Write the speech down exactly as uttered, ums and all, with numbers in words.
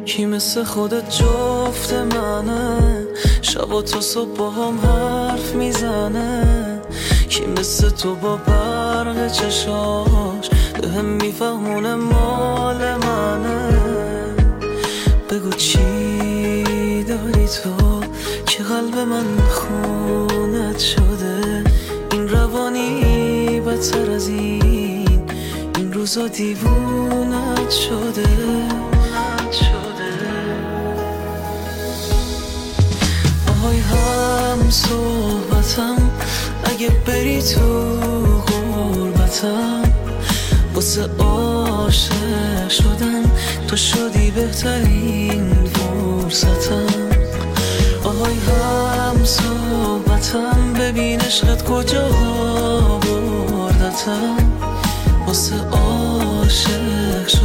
کی مثل خودت جفت منه، شب و تا صبح با هم حرف میزنه. کی مثل تو با برق چشاش به هم میفهمونه مال منه. بگو چی داری تو که قلب من خونت شده، این روانی بدتر از این، این روزا دیوونت شده. آهای هم صحبتم، اگه بری تو غربتم، واسه عاشق شدن تو شدی بهترین فرصتم. آهای هم صحبتم، ببین عشقت کجا بردتم، واسه عاشق